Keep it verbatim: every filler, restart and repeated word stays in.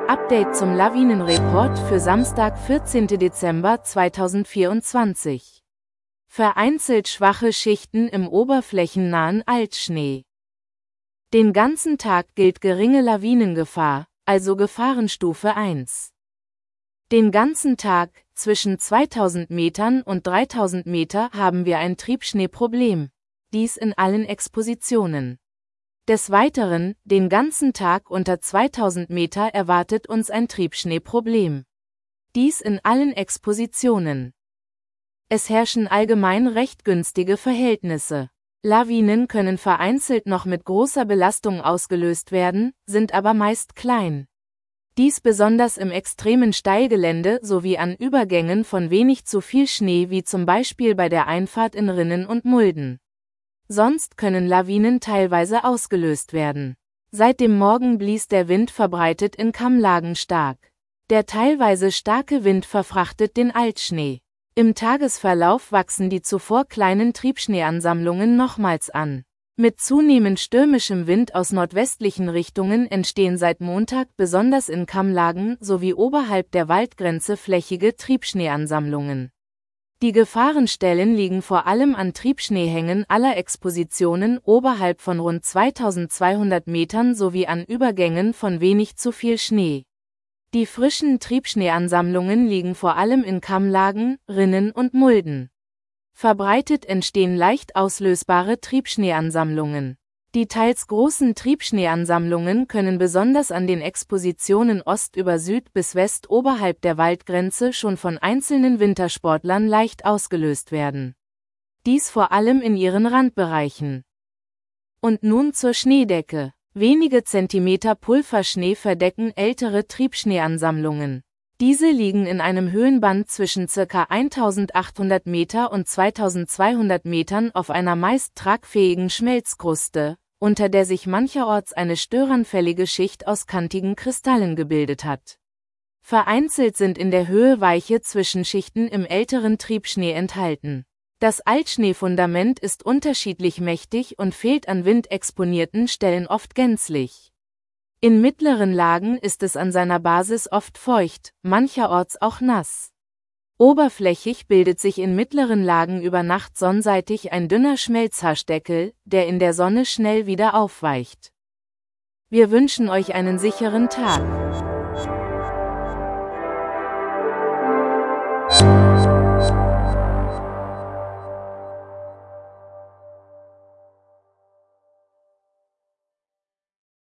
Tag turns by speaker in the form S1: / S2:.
S1: Update zum Lawinenreport für Samstag, vierzehnten Dezember zweitausendvierundzwanzig. Vereinzelt schwache Schichten im oberflächennahen Altschnee. Den ganzen Tag gilt geringe Lawinengefahr, also Gefahrenstufe eins. Den ganzen Tag, zwischen zweitausend Metern und dreitausend Meter, haben wir ein Triebschneeproblem. Dies in allen Expositionen. Des Weiteren, den ganzen Tag unter zweitausend Meter erwartet uns ein Triebschneeproblem. Dies in allen Expositionen. Es herrschen allgemein recht günstige Verhältnisse. Lawinen können vereinzelt noch mit großer Belastung ausgelöst werden, sind aber meist klein. Dies besonders im extremen Steilgelände sowie an Übergängen von wenig zu viel Schnee wie zum Beispiel bei der Einfahrt in Rinnen und Mulden. Sonst können Lawinen teilweise ausgelöst werden. Seit dem Morgen blies der Wind verbreitet in Kammlagen stark. Der teilweise starke Wind verfrachtet den Altschnee. Im Tagesverlauf wachsen die zuvor kleinen Triebschneeansammlungen nochmals an. Mit zunehmend stürmischem Wind aus nordwestlichen Richtungen entstehen seit Montag besonders in Kammlagen sowie oberhalb der Waldgrenze flächige Triebschneeansammlungen. Die Gefahrenstellen liegen vor allem an Triebschneehängen aller Expositionen oberhalb von rund zweitausendzweihundert Metern sowie an Übergängen von wenig zu viel Schnee. Die frischen Triebschneeansammlungen liegen vor allem in Kammlagen, Rinnen und Mulden. Verbreitet entstehen leicht auslösbare Triebschneeansammlungen. Die teils großen Triebschneeansammlungen können besonders an den Expositionen Ost über Süd bis West oberhalb der Waldgrenze schon von einzelnen Wintersportlern leicht ausgelöst werden. Dies vor allem in ihren Randbereichen. Und nun zur Schneedecke. Wenige Zentimeter Pulverschnee verdecken ältere Triebschneeansammlungen. Diese liegen in einem Höhenband zwischen ca. eintausendachthundert Meter und zweitausendzweihundert Metern auf einer meist tragfähigen Schmelzkruste, unter der sich mancherorts eine störanfällige Schicht aus kantigen Kristallen gebildet hat. Vereinzelt sind in der Höhe weiche Zwischenschichten im älteren Triebschnee enthalten. Das Altschneefundament ist unterschiedlich mächtig und fehlt an windexponierten Stellen oft gänzlich. In mittleren Lagen ist es an seiner Basis oft feucht, mancherorts auch nass. Oberflächig bildet sich in mittleren Lagen über Nacht sonnenseitig ein dünner Schmelzhaschdeckel, der in der Sonne schnell wieder aufweicht. Wir wünschen euch einen sicheren Tag.